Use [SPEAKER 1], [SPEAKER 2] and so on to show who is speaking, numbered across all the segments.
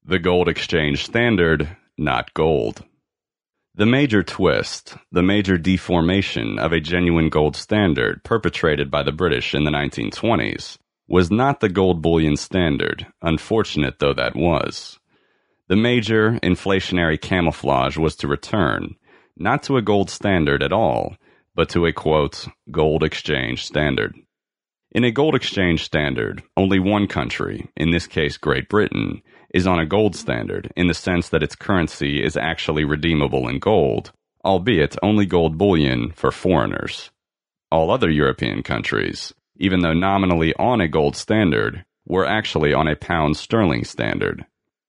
[SPEAKER 1] The gold exchange standard, not gold. The major twist, the major deformation of a genuine gold standard perpetrated by the British in the 1920s was not the gold bullion standard, unfortunate though that was. The major inflationary camouflage was to return, not to a gold standard at all, but to a, quote, gold exchange standard. In a gold exchange standard, only one country, in this case Great Britain, is on a gold standard in the sense that its currency is actually redeemable in gold, albeit only gold bullion for foreigners. All other European countries, even though nominally on a gold standard, were actually on a pound sterling standard.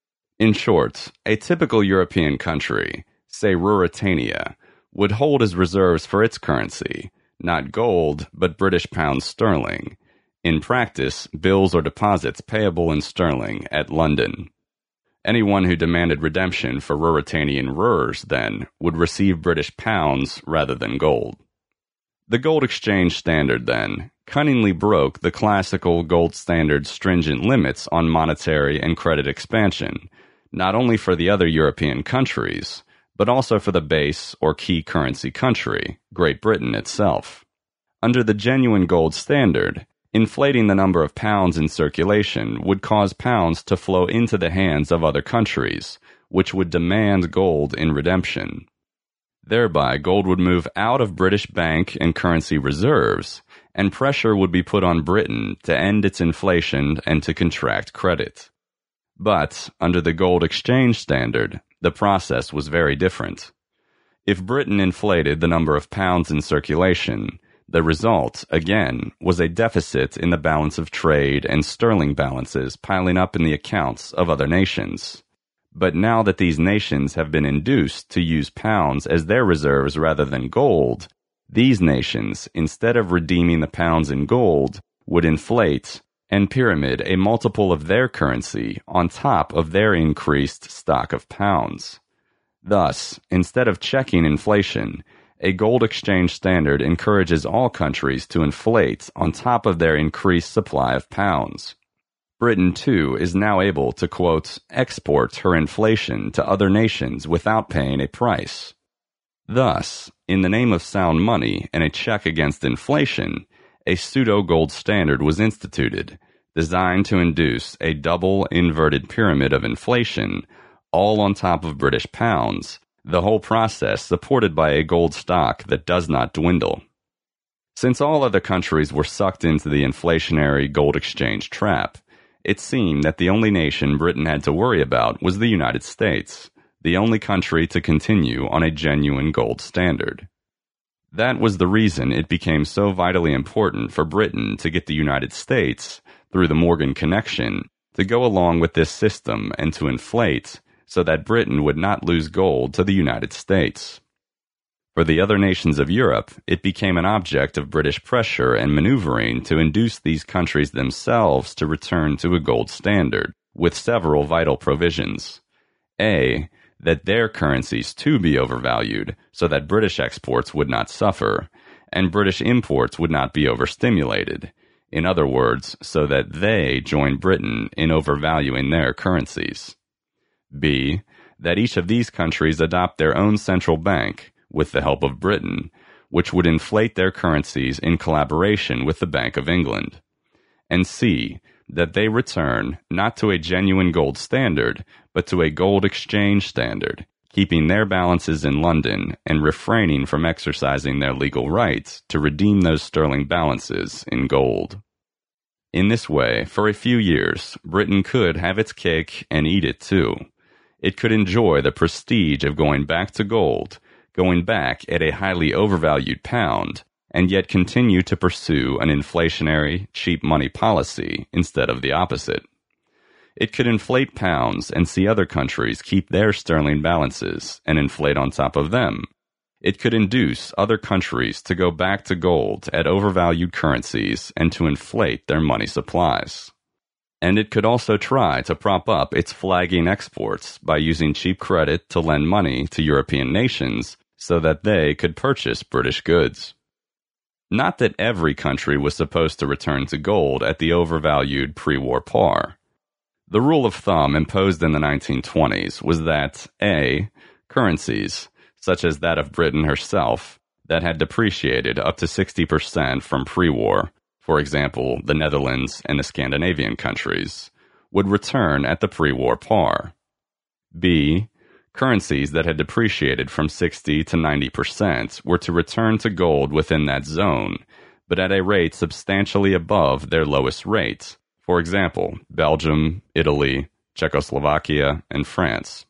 [SPEAKER 1] In short, a typical European country, say Ruritania, would hold as reserves for its currency, not gold, but British pound sterling. In practice, bills or deposits payable in sterling at London. Anyone who demanded redemption for Ruritanian rurs, then, would receive British pounds rather than gold. The gold exchange standard, then, cunningly broke the classical gold standard's stringent limits on monetary and credit expansion, not only for the other European countries, but also for the base or key currency country, Great Britain itself. Under the genuine gold standard, inflating the number of pounds in circulation would cause pounds to flow into the hands of other countries, which would demand gold in redemption. Thereby, gold would move out of British bank and currency reserves, and pressure would be put on Britain to end its inflation and to contract credit. But, under the gold exchange standard, the process was very different. If Britain inflated the number of pounds in circulation, the result, again, was a deficit in the balance of trade and sterling balances piling up in the accounts of other nations. But now that these nations have been induced to use pounds as their reserves rather than gold, these nations, instead of redeeming the pounds in gold, would inflate and pyramid a multiple of their currency on top of their increased stock of pounds. Thus, instead of checking inflation, a gold exchange standard encourages all countries to inflate on top of their increased supply of pounds. Britain, too, is now able to, quote, export her inflation to other nations without paying a price. Thus, in the name of sound money and a check against inflation, a pseudo-gold standard was instituted, designed to induce a double inverted pyramid of inflation, all on top of British pounds, the whole process supported by a gold stock that does not dwindle. Since all other countries were sucked into the inflationary gold exchange trap, it seemed that the only nation Britain had to worry about was the United States, the only country to continue on a genuine gold standard. That was the reason it became so vitally important for Britain to get the United States, through the Morgan connection, to go along with this system and to inflate, so that Britain would not lose gold to the United States. For the other nations of Europe, it became an object of British pressure and maneuvering to induce these countries themselves to return to a gold standard, with several vital provisions. A, that their currencies too be overvalued, so that British exports would not suffer, and British imports would not be overstimulated. In other words, so that they join Britain in overvaluing their currencies. B, that each of these countries adopt their own central bank, with the help of Britain, which would inflate their currencies in collaboration with the Bank of England. And C, that they return not to a genuine gold standard, but to a gold exchange standard, keeping their balances in London and refraining from exercising their legal rights to redeem those sterling balances in gold. In this way, for a few years, Britain could have its cake and eat it too. It could enjoy the prestige of going back to gold, going back at a highly overvalued pound, and yet continue to pursue an inflationary, cheap money policy instead of the opposite. It could inflate pounds and see other countries keep their sterling balances and inflate on top of them. It could induce other countries to go back to gold at overvalued currencies and to inflate their money supplies. And it could also try to prop up its flagging exports by using cheap credit to lend money to European nations so that they could purchase British goods. Not that every country was supposed to return to gold at the overvalued pre-war par. The rule of thumb imposed in the 1920s was that A. Currencies, such as that of Britain herself, that had depreciated up to 60% from pre-war, for example, the Netherlands and the Scandinavian countries, would return at the pre-war par. B. Currencies that had depreciated from 60 to 90% were to return to gold within that zone, but at a rate substantially above their lowest rate, for example, Belgium, Italy, Czechoslovakia, and France.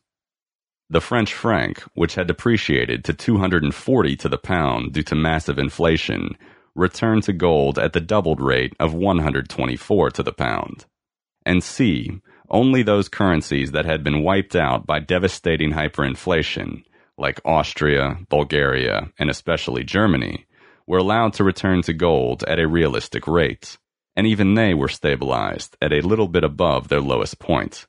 [SPEAKER 1] The French franc, which had depreciated to 240 to the pound due to massive inflation, returned to gold at the doubled rate of 124 to the pound. And C. Only those currencies that had been wiped out by devastating hyperinflation, like Austria, Bulgaria, and especially Germany, were allowed to return to gold at a realistic rate, and even they were stabilized at a little bit above their lowest point.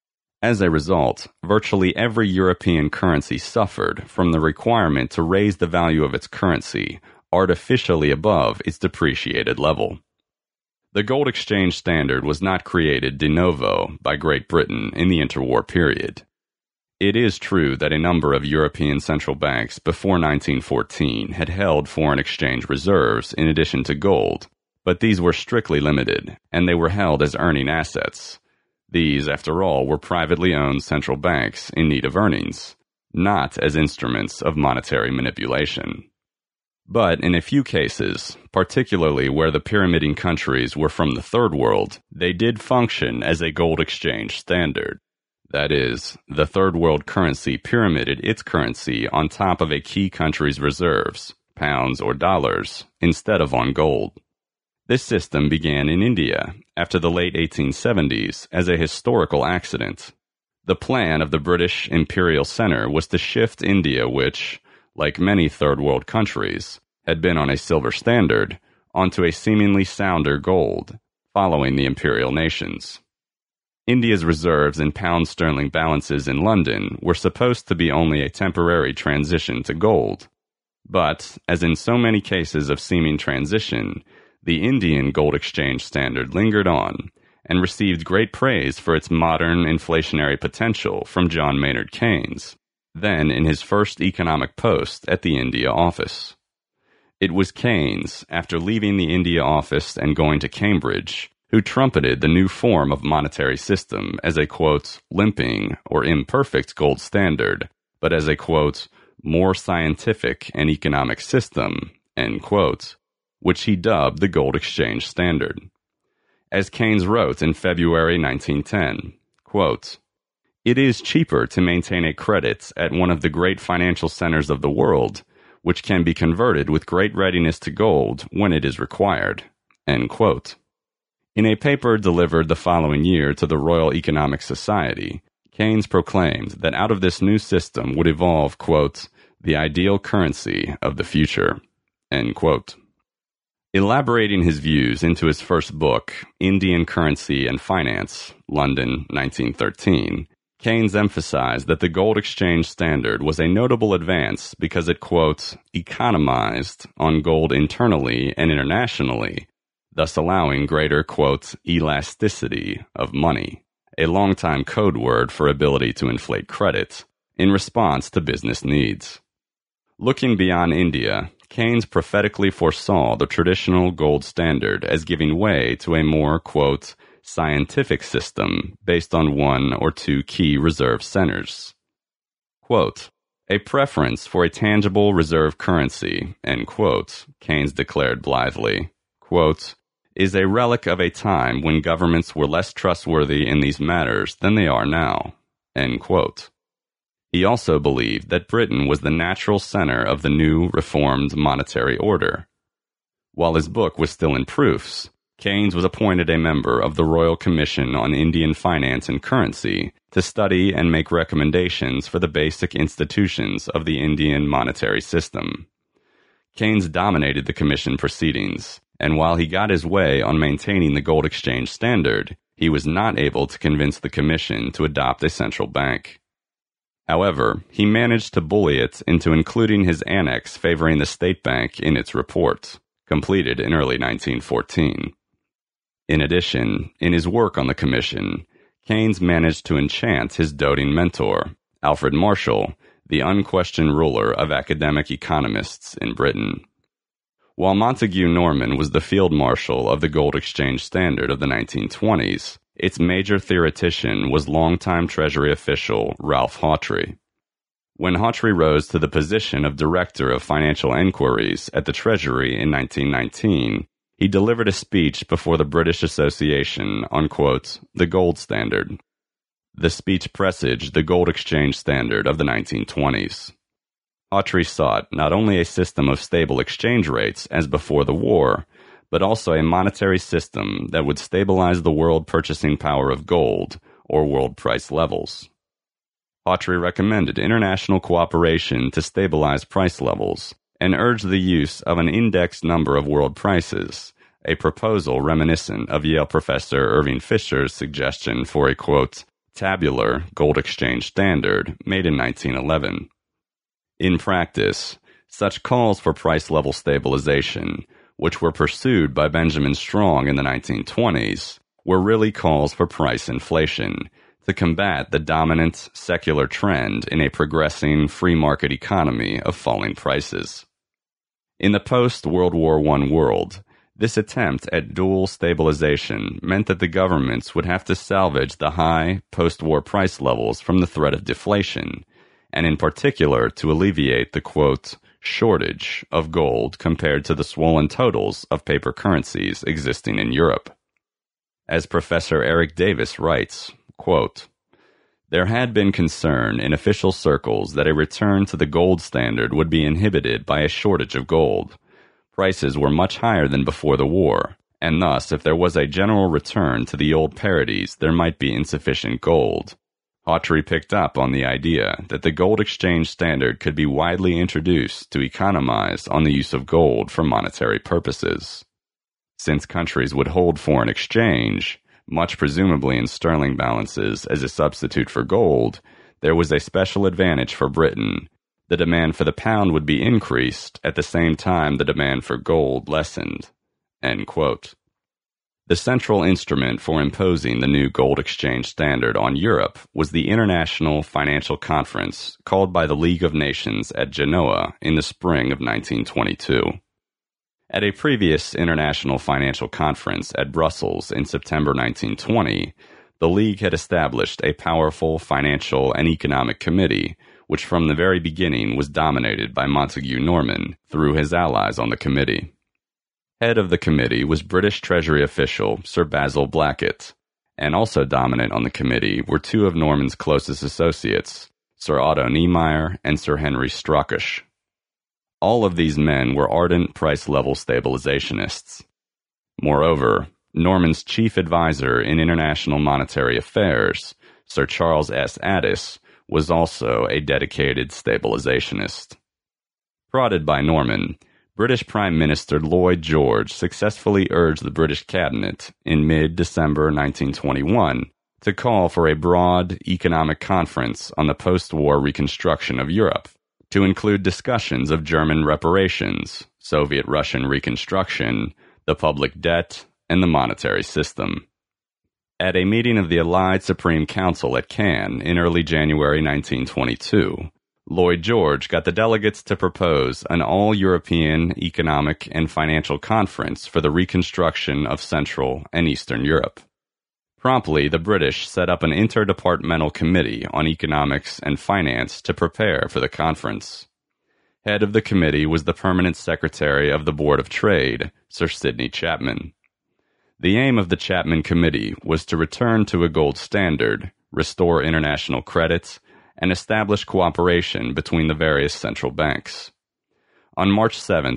[SPEAKER 1] As a result, virtually every European currency suffered from the requirement to raise the value of its currency artificially above its depreciated level. The gold exchange standard was not created de novo by Great Britain in the interwar period. It is true that a number of European central banks before 1914 had held foreign exchange reserves in addition to gold, but these were strictly limited, and they were held as earning assets. These, after all, were privately owned central banks in need of earnings, not as instruments of monetary manipulation. But in a few cases, particularly where the pyramiding countries were from the Third World, they did function as a gold exchange standard. That is, the Third World currency pyramided its currency on top of a key country's reserves, pounds or dollars, instead of on gold. This system began in India after the late 1870s as a historical accident. The plan of the British Imperial Centre was to shift India, which, like many Third World countries, had been on a silver standard, onto a seemingly sounder gold, following the imperial nations. India's reserves in pound sterling balances in London were supposed to be only a temporary transition to gold. But, as in so many cases of seeming transition, the Indian gold exchange standard lingered on and received great praise for its modern inflationary potential from John Maynard Keynes, then in his first economic post at the India office. It was Keynes, after leaving the India office and going to Cambridge, who trumpeted the new form of monetary system as a, quote, limping or imperfect gold standard, but as a, quote, more scientific and economic system, end quote, which he dubbed the gold exchange standard. As Keynes wrote in February 1910, quote, it is cheaper to maintain a credit at one of the great financial centers of the world, which can be converted with great readiness to gold when it is required, end quote. In a paper delivered the following year to the Royal Economic Society, Keynes proclaimed that out of this new system would evolve, quote, the ideal currency of the future, end quote. Elaborating his views into his first book, Indian Currency and Finance, London, 1913, Keynes emphasized that the gold exchange standard was a notable advance because it, quote, economized on gold internally and internationally, thus allowing greater, quote, elasticity of money, a longtime code word for ability to inflate credit, in response to business needs. Looking beyond India, Keynes prophetically foresaw the traditional gold standard as giving way to a more, quote, scientific system based on one or two key reserve centers. Quote, a preference for a tangible reserve currency, end quote, Keynes declared blithely, quote, is a relic of a time when governments were less trustworthy in these matters than they are now, end quote. He also believed that Britain was the natural center of the new reformed monetary order. While his book was still in proofs, Keynes was appointed a member of the Royal Commission on Indian Finance and Currency to study and make recommendations for the basic institutions of the Indian monetary system. Keynes dominated the commission proceedings, and while he got his way on maintaining the gold exchange standard, he was not able to convince the commission to adopt a central bank. However, he managed to bully it into including his annex favoring the state bank in its report, completed in early 1914. In addition, in his work on the commission, Keynes managed to enchant his doting mentor, Alfred Marshall, the unquestioned ruler of academic economists in Britain. While Montague Norman was the field marshal of the gold exchange standard of the 1920s, its major theoretician was longtime Treasury official Ralph Hawtrey. When Hawtrey rose to the position of Director of Financial Enquiries at the Treasury in 1919, he delivered a speech before the British Association on, quote, the gold standard. The speech presaged the gold exchange standard of the 1920s. Hawtrey sought not only a system of stable exchange rates as before the war, but also a monetary system that would stabilize the world purchasing power of gold, or world price levels. Hawtrey recommended international cooperation to stabilize price levels and urged the use of an indexed number of world prices, a proposal reminiscent of Yale professor Irving Fisher's suggestion for a, quote, tabular gold exchange standard made in 1911. In practice, such calls for price level stabilization, which were pursued by Benjamin Strong in the 1920s, were really calls for price inflation, to combat the dominant secular trend in a progressing free market economy of falling prices. In the post-World War I world, this attempt at dual stabilization meant that the governments would have to salvage the high post-war price levels from the threat of deflation, and in particular to alleviate the, quote, shortage of gold compared to the swollen totals of paper currencies existing in Europe. As Professor Eric Davis writes, quote, there had been concern in official circles that a return to the gold standard would be inhibited by a shortage of gold. Prices were much higher than before the war, and thus if there was a general return to the old parities there might be insufficient gold. Hawtrey picked up on the idea that the gold exchange standard could be widely introduced to economize on the use of gold for monetary purposes. Since countries would hold foreign exchange, much presumably in sterling balances as a substitute for gold, there was a special advantage for Britain. The demand for the pound would be increased, at the same time the demand for gold lessened. End quote. The central instrument for imposing the new gold exchange standard on Europe was the International Financial Conference called by the League of Nations at Genoa in the spring of 1922. At a previous International Financial Conference at Brussels in September 1920, the League had established a powerful financial and economic committee, which from the very beginning was dominated by Montague Norman through his allies on the committee. Head of the committee was British Treasury official Sir Basil Blackett, and also dominant on the committee were two of Norman's closest associates, Sir Otto Niemeyer and Sir Henry Strauchan. All of these men were ardent price-level stabilizationists. Moreover, Norman's chief advisor in international monetary affairs, Sir Charles S. Addis, was also a dedicated stabilizationist. Prodded by Norman, British Prime Minister Lloyd George successfully urged the British cabinet in mid-December 1921 to call for a broad economic conference on the post-war reconstruction of Europe, to include discussions of German reparations, Soviet-Russian reconstruction, the public debt, and the monetary system. At a meeting of the Allied Supreme Council at Cannes in early January 1922, Lloyd George got the delegates to propose an all-European economic and financial conference for the reconstruction of Central and Eastern Europe. Promptly, the British set up an interdepartmental committee on economics and finance to prepare for the conference. Head of the committee was the permanent secretary of the Board of Trade, Sir Sidney Chapman. The aim of the Chapman Committee was to return to a gold standard, restore international credit, and establish cooperation between the various central banks. On March 7,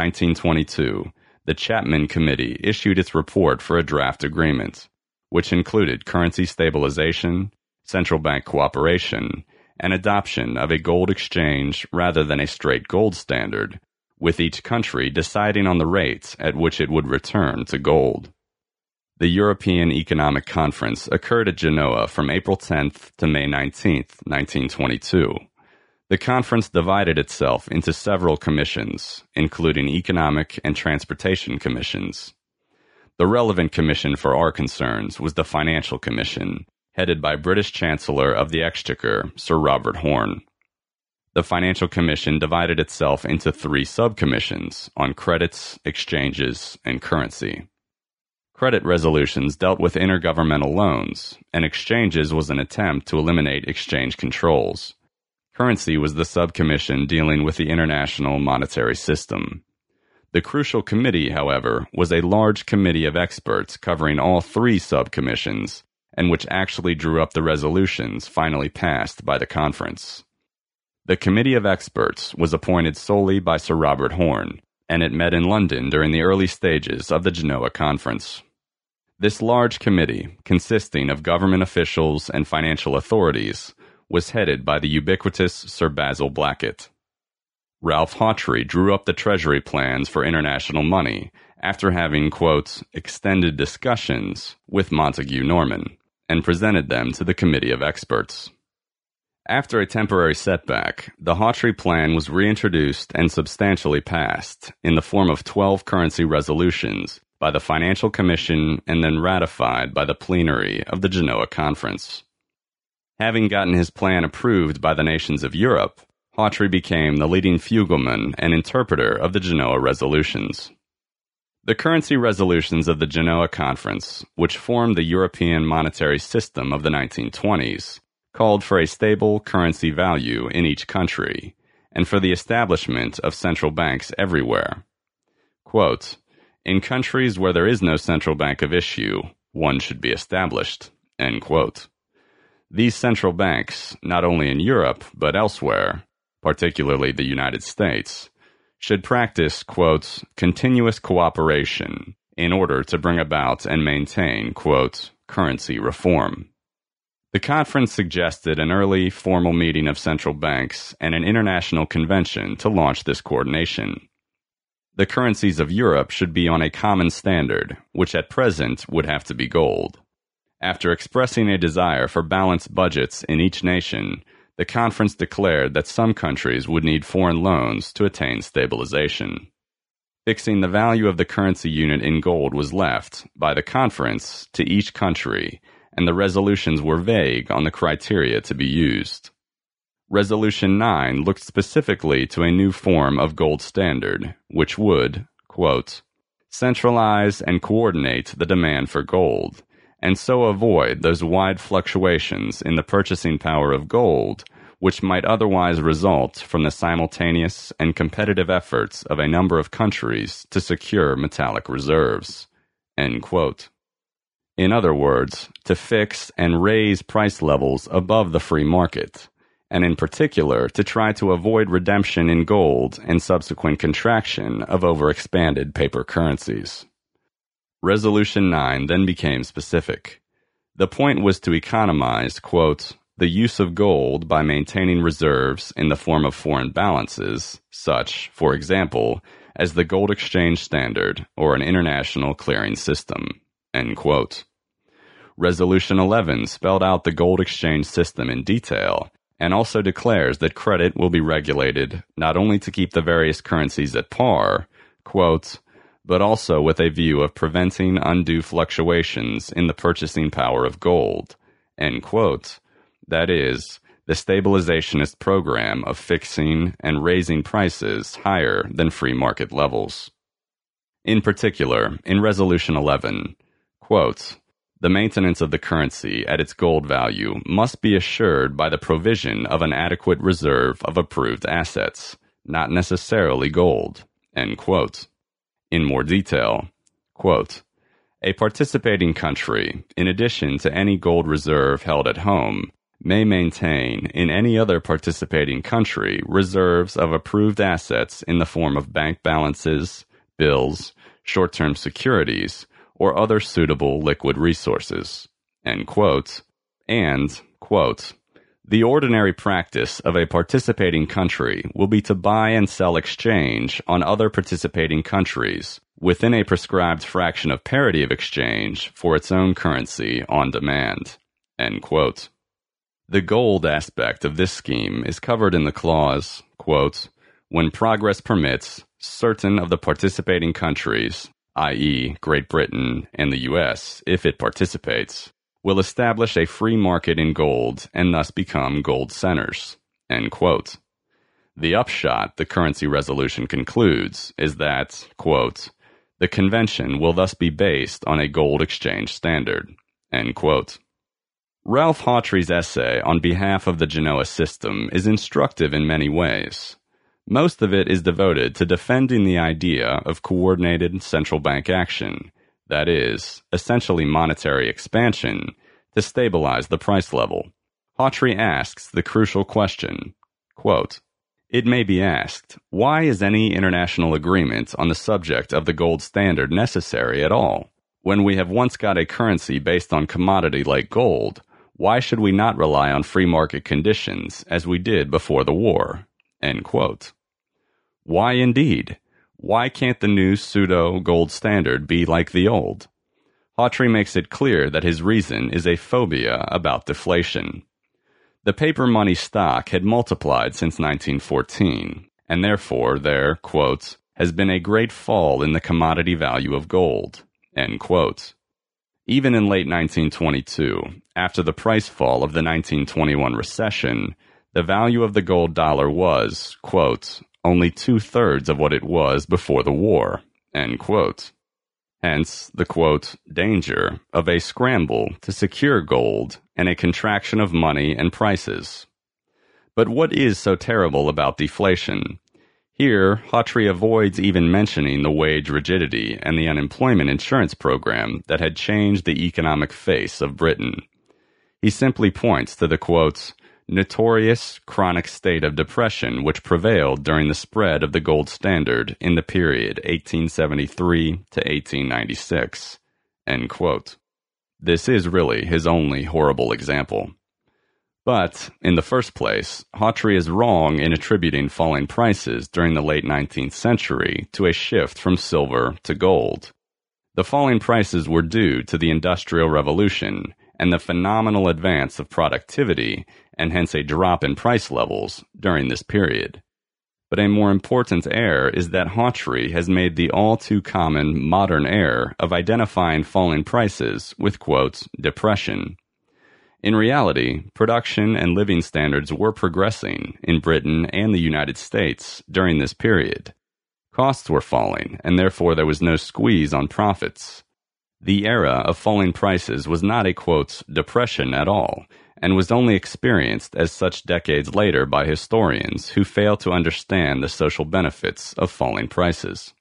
[SPEAKER 1] 1922, the Chapman Committee issued its report for a draft agreement, which included currency stabilization, central bank cooperation, and adoption of a gold exchange rather than a straight gold standard, with each country deciding on the rate at which it would return to gold. The European Economic Conference occurred at Genoa from April 10th to May 19th, 1922. The conference divided itself into several commissions, including economic and transportation commissions. The relevant commission for our concerns was the Financial Commission, headed by British Chancellor of the Exchequer, Sir Robert Horne. The Financial Commission divided itself into 3 subcommissions on credits, exchanges, and currency. Credit resolutions dealt with intergovernmental loans, and exchanges was an attempt to eliminate exchange controls. Currency was the subcommission dealing with the international monetary system. The crucial committee, however, was a large committee of experts covering all 3 subcommissions, and which actually drew up the resolutions finally passed by the conference. The committee of experts was appointed solely by Sir Robert Horne, and it met in London during the early stages of the Genoa Conference. This large committee, consisting of government officials and financial authorities, was headed by the ubiquitous Sir Basil Blackett. Ralph Hawtrey drew up the treasury plans for international money after having, quote, extended discussions with Montague Norman, and presented them to the committee of experts. After a temporary setback, the Hawtrey Plan was reintroduced and substantially passed in the form of 12 currency resolutions by the Financial Commission and then ratified by the plenary of the Genoa Conference. Having gotten his plan approved by the nations of Europe, Hawtrey became the leading fugleman and interpreter of the Genoa resolutions. The currency resolutions of the Genoa Conference, which formed the European monetary system of the 1920s, called for a stable currency value in each country, and for the establishment of central banks everywhere. Quote, in countries where there is no central bank of issue, one should be established. End quote. These central banks, not only in Europe but elsewhere, particularly the United States, should practice, quote, continuous cooperation in order to bring about and maintain, quote, currency reform. The conference suggested an early formal meeting of central banks and an international convention to launch this coordination. The currencies of Europe should be on a common standard, which at present would have to be gold. After expressing a desire for balanced budgets in each nation, the conference declared that some countries would need foreign loans to attain stabilization. Fixing the value of the currency unit in gold was left, by the conference, to each country, and the resolutions were vague on the criteria to be used. Resolution 9 looked specifically to a new form of gold standard, which would, quote, centralize and coordinate the demand for gold, and so avoid those wide fluctuations in the purchasing power of gold, which might otherwise result from the simultaneous and competitive efforts of a number of countries to secure metallic reserves. End quote. In other words, to fix and raise price levels above the free market, and in particular to try to avoid redemption in gold and subsequent contraction of overexpanded paper currencies. Resolution 9 then became specific. The point was to economize, quote, the use of gold by maintaining reserves in the form of foreign balances, such, for example, as the gold exchange standard or an international clearing system. End quote. Resolution 11 spelled out the gold exchange system in detail and also declares that credit will be regulated not only to keep the various currencies at par, quote, but also with a view of preventing undue fluctuations in the purchasing power of gold, end quote. That is, the stabilizationist program of fixing and raising prices higher than free market levels. In particular, in Resolution 11, quote, the maintenance of the currency at its gold value must be assured by the provision of an adequate reserve of approved assets, not necessarily gold, end quote. In more detail, quote, a participating country, in addition to any gold reserve held at home, may maintain in any other participating country reserves of approved assets in the form of bank balances, bills, short-term securities, or other suitable liquid resources, end quote, and, quote, the ordinary practice of a participating country will be to buy and sell exchange on other participating countries within a prescribed fraction of parity of exchange for its own currency on demand, end quote. The gold aspect of this scheme is covered in the clause, quote, when progress permits, certain of the participating countries, i.e., Great Britain and the U.S., if it participates, will establish a free market in gold and thus become gold centers, end quote. The upshot, the currency resolution concludes, is that, quote, the convention will thus be based on a gold exchange standard, end quote. Ralph Hawtrey's essay on behalf of the Genoa system is instructive in many ways. Most of it is devoted to defending the idea of coordinated central bank action, that is, essentially monetary expansion, to stabilize the price level. Hawtrey asks the crucial question, quote, it may be asked, why is any international agreement on the subject of the gold standard necessary at all? When we have once got a currency based on commodity like gold, why should we not rely on free market conditions as we did before the war? End quote. Why indeed? Why can't the new pseudo-gold standard be like the old? Hawtrey makes it clear that his reason is a phobia about deflation. The paper money stock had multiplied since 1914, and therefore there, quote, has been a great fall in the commodity value of gold, end quote. Even in late 1922, after the price fall of the 1921 recession, the value of the gold dollar was, quote, only 2/3 of what it was before the war, end quote. Hence the, quote, danger of a scramble to secure gold and a contraction of money and prices. But what is so terrible about deflation? Here, Hawtrey avoids even mentioning the wage rigidity and the unemployment insurance program that had changed the economic face of Britain. He simply points to the, quote, notorious chronic state of depression which prevailed during the spread of the gold standard in the period 1873 to 1896, end quote. This is really his only horrible example. But, in the first place, Hawtrey is wrong in attributing falling prices during the late 19th century to a shift from silver to gold. The falling prices were due to the Industrial Revolution and the phenomenal advance of productivity, and hence a drop in price levels during this period. But a more important error is that Hawtrey has made the all-too-common modern error of identifying falling prices with, quote, depression. In reality, production and living standards were progressing in Britain and the United States during this period. Costs were falling, and therefore there was no squeeze on profits. The era of falling prices was not a, quote, depression at all, and was only experienced as such decades later by historians who fail to understand the social benefits of falling prices.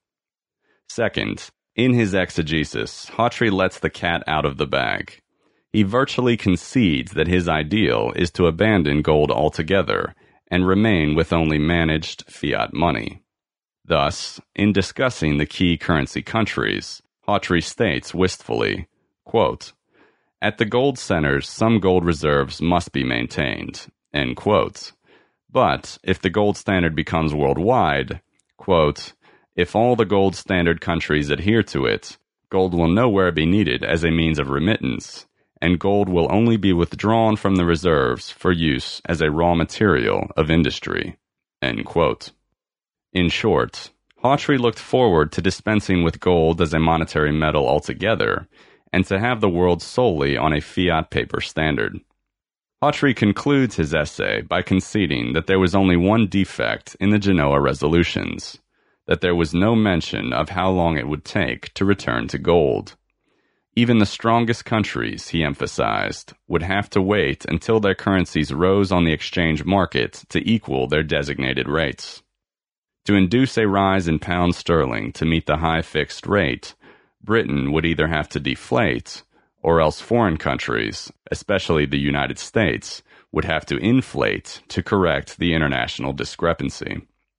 [SPEAKER 1] Second, in his exegesis, Hawtrey lets the cat out of the bag. He virtually concedes that his ideal is to abandon gold altogether and remain with only managed fiat money. Thus, in discussing the key currency countries, Hawtrey states wistfully, quote, at the gold centers, some gold reserves must be maintained, end quote. But if the gold standard becomes worldwide, quote, if all the gold standard countries adhere to it, gold will nowhere be needed as a means of remittance, and gold will only be withdrawn from the reserves for use as a raw material of industry, end quote. In short, Hawtrey looked forward to dispensing with gold as a monetary metal altogether, and to have the world solely on a fiat paper standard. Hawtrey concludes his essay by conceding that there was only one defect in the Genoa resolutions, that there was no mention of how long it would take to return to gold. Even the strongest countries, he emphasized, would have to wait until their currencies rose on the exchange market to equal their designated rates. To induce a rise in pound sterling to meet the high fixed rate, Britain would either have to deflate, or else foreign countries, especially the United States, would have to inflate to correct the international discrepancy.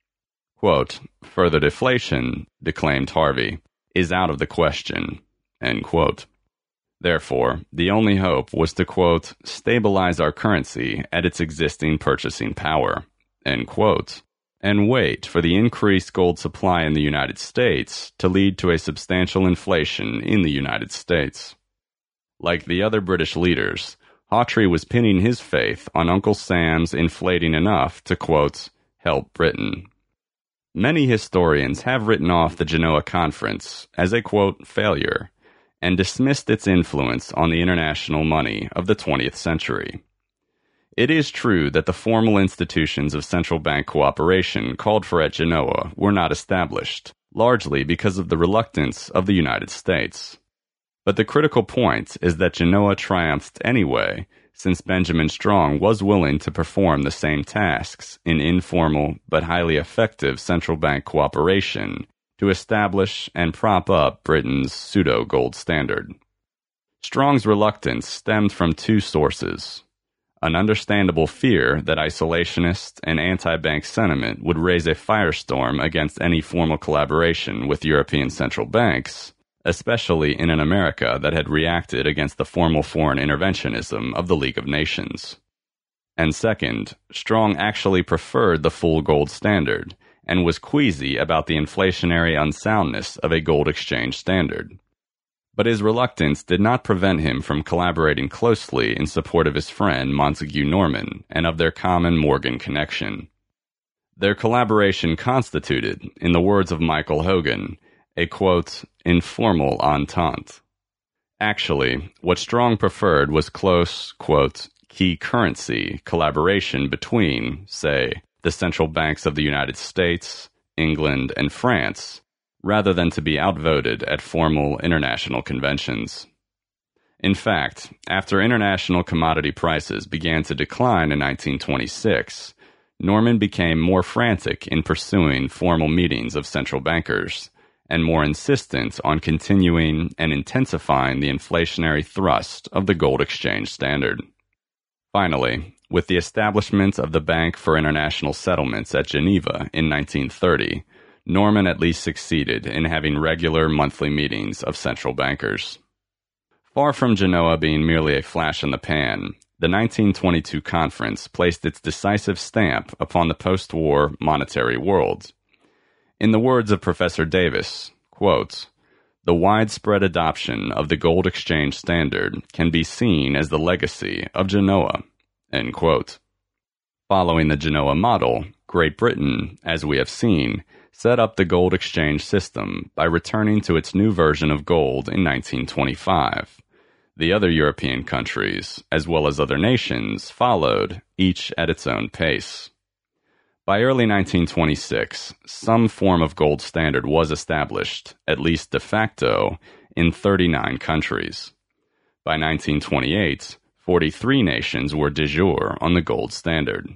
[SPEAKER 1] Quote, further deflation, declaimed Harvey, is out of the question, end quote. Therefore, the only hope was to, quote, stabilize our currency at its existing purchasing power, end quote, and wait for the increased gold supply in the United States to lead to a substantial inflation in the United States. Like the other British leaders, Hawtrey was pinning his faith on Uncle Sam's inflating enough to, quote, help Britain. Many historians have written off the Genoa Conference as a, quote, failure, and dismissed its influence on the international money of the 20th century. It is true that the formal institutions of central bank cooperation called for at Genoa were not established, largely because of the reluctance of the United States. But the critical point is that Genoa triumphed anyway, since Benjamin Strong was willing to perform the same tasks in informal but highly effective central bank cooperation to establish and prop up Britain's pseudo-gold standard. Strong's reluctance stemmed from two sources: an understandable fear that isolationist and anti-bank sentiment would raise a firestorm against any formal collaboration with European central banks, especially in an America that had reacted against the formal foreign interventionism of the League of Nations. And second, Strong actually preferred the full gold standard and was queasy about the inflationary unsoundness of a gold exchange standard. But his reluctance did not prevent him from collaborating closely in support of his friend Montague Norman and of their common Morgan connection. Their collaboration constituted, in the words of Michael Hogan, a, quote, informal entente. Actually, what Strong preferred was close, quote, key currency collaboration between, say, the central banks of the United States, England, and France, rather than to be outvoted at formal international conventions. In fact, after international commodity prices began to decline in 1926, Norman became more frantic in pursuing formal meetings of central bankers, and more insistent on continuing and intensifying the inflationary thrust of the gold exchange standard. Finally, with the establishment of the Bank for International Settlements at Geneva in 1930, Norman at least succeeded in having regular monthly meetings of central bankers. Far from Genoa being merely a flash in the pan, the 1922 conference placed its decisive stamp upon the post-war monetary world. In the words of Professor Davis, quote, the widespread adoption of the gold exchange standard can be seen as the legacy of Genoa, end quote. Following the Genoa model, Great Britain, as we have seen, set up the gold exchange system by returning to its new version of gold in 1925. The other European countries, as well as other nations, followed, each at its own pace. By early 1926, some form of gold standard was established, at least de facto, in 39 countries. By 1928, 43 nations were de jure on the gold standard.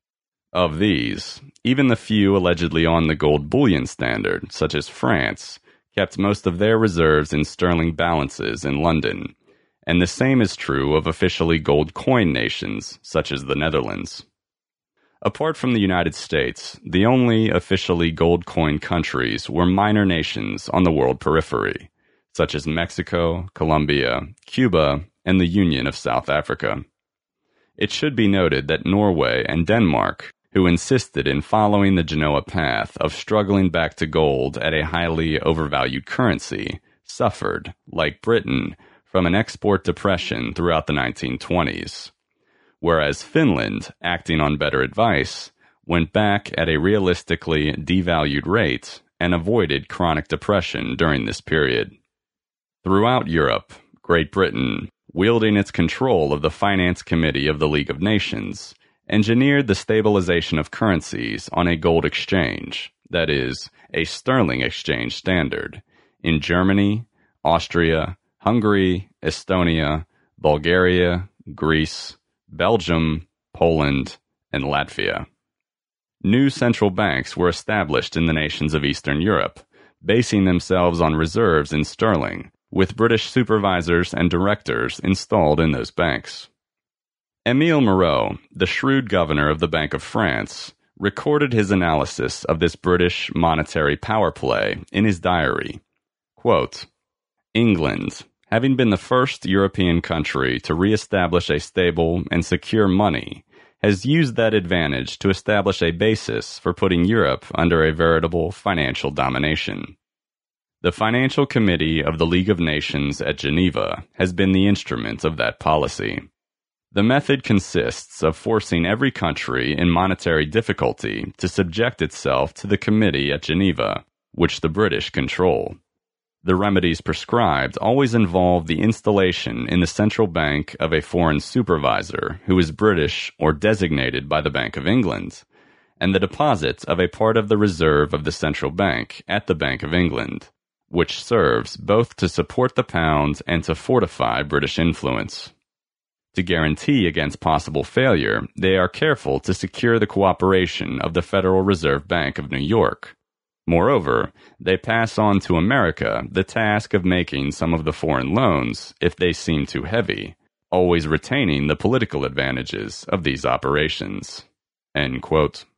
[SPEAKER 1] Of these, even the few allegedly on the gold bullion standard, such as France, kept most of their reserves in sterling balances in London, and the same is true of officially gold coin nations, such as the Netherlands. Apart from the United States, the only officially gold coin countries were minor nations on the world periphery, such as Mexico, Colombia, Cuba, and the Union of South Africa. It should be noted that Norway and Denmark, who insisted in following the Genoa path of struggling back to gold at a highly overvalued currency, suffered, like Britain, from an export depression throughout the 1920s, whereas Finland, acting on better advice, went back at a realistically devalued rate and avoided chronic depression during this period. Throughout Europe, Great Britain, wielding its control of the Finance Committee of the League of Nations, engineered the stabilization of currencies on a gold exchange, that is, a sterling exchange standard, in Germany, Austria, Hungary, Estonia, Bulgaria, Greece, Belgium, Poland, and Latvia. New central banks were established in the nations of Eastern Europe, basing themselves on reserves in sterling, with British supervisors and directors installed in those banks. Émile Moreau, the shrewd governor of the Bank of France, recorded his analysis of this British monetary power play in his diary. Quote, England, having been the first European country to re-establish a stable and secure money, has used that advantage to establish a basis for putting Europe under a veritable financial domination. The Financial Committee of the League of Nations at Geneva has been the instrument of that policy. The method consists of forcing every country in monetary difficulty to subject itself to the committee at Geneva, which the British control. The remedies prescribed always involve the installation in the central bank of a foreign supervisor who is British or designated by the Bank of England, and the deposit of a part of the reserve of the central bank at the Bank of England, which serves both to support the pound and to fortify British influence. To guarantee against possible failure, they are careful to secure the cooperation of the Federal Reserve Bank of New York. Moreover, they pass on to America the task of making some of the foreign loans if they seem too heavy, always retaining the political advantages of these operations." End quote.